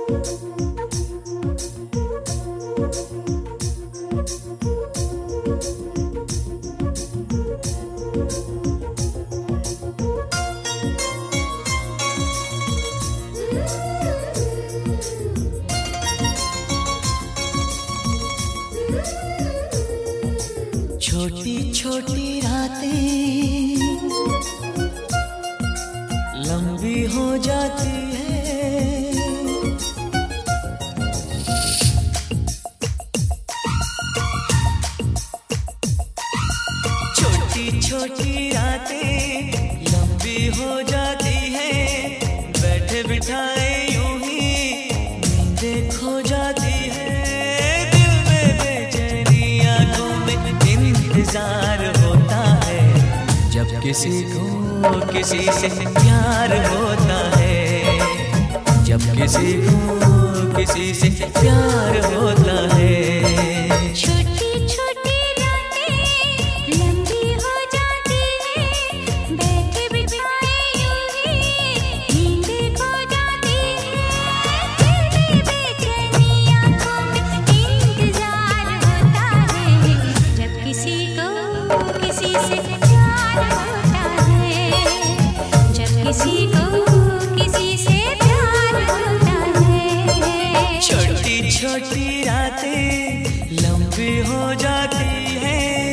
छोटी छोटी रातें लंबी हो जाती है, छोटी छोटी रातें लंबी हो जाती है, बैठे बिठाए यूं ही नींदें खो जाती है, दिल में बेचैनी आंखों में इंतजार होता है, जब किसी को किसी से प्यार होता है, जब किसी को किसी से प्यार होता है। छोटी छोटी रातें लंबी हो जाती है, बैठे बिठाए यूं ही नींदें खो जाती है, दिल में बेचैनी आंखों में इंतजार होता है, जब किसी को किसी से प्यार होता है, जब किसी को किसी से प्यार होता है। छोटी छोटी रातें लंबी हो जाती है।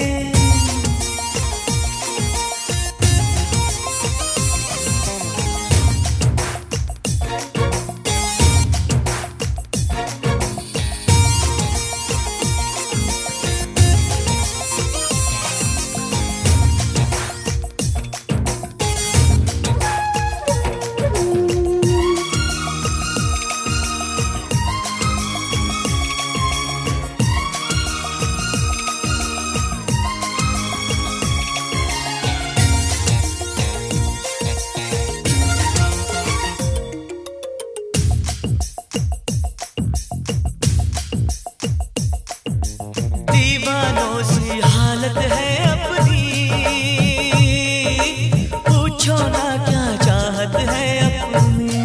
दीवानों सी हालत है अपनी, पूछो ना क्या चाहत है अपनी।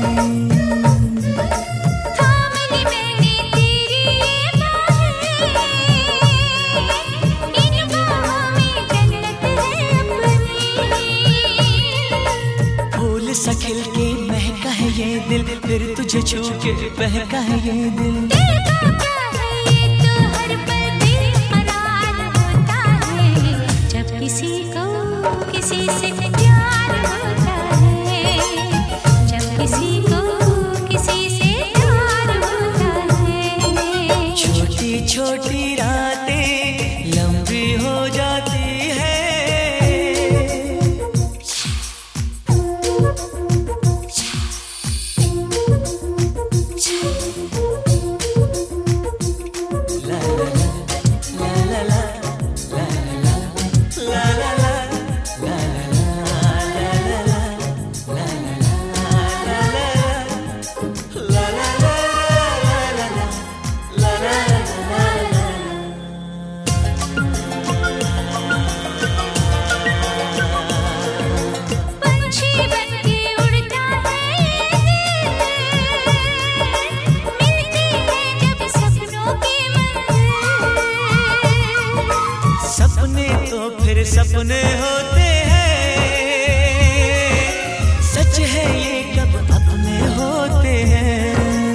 थामली मैंने तेरी ये बाहें, इन बाहों में जन्नत है अपनी। फूल सा खिल के महका है ये दिल, फिर तुझे छू के बहका है ये दिल। दिल का क्या है ये तो हर पल बेकरार होता है, जब किसी को किसी से प्यार होता है, जब किसी को किसी से प्यार होता है। छोटी छोटी रातें लंबी हो जाती है। ला ला ला ला ला ला ला ला पंछी बनके उड़ता है ये दिल, मिलती है जब सपनों की मंजिल। सपने तो फिर सपने होते हैं, सच है ये कब अपने होते हैं।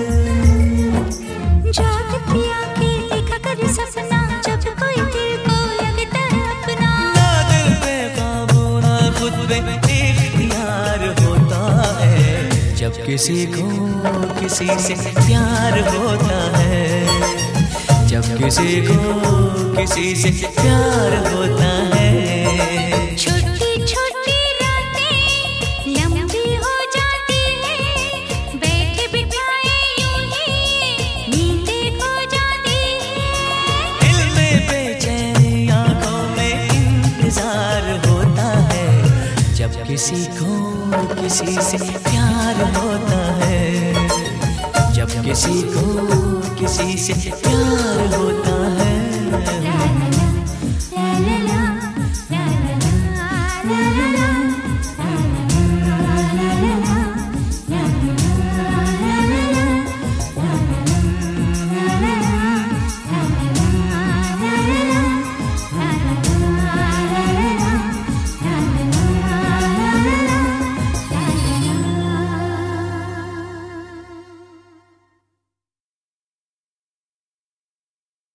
जागती आंखें देखा कर सपना, जब कोई दिल को लगता है अपना। ना दिल पे काबू ना खुद पे इख्तियार होता है, जब किसी को किसी से प्यार होता है, जब किसी को किसी से प्यार होता है। छोटी छोटी रातें लंबी हो जाती है, बैठे बिठाए यूं ही नींदें खो जाती है, दिल में बेचैनी आंखों में इंतजार होता है, जब किसी को किसी से प्यार होता है, जब किसी को किसी से प्यार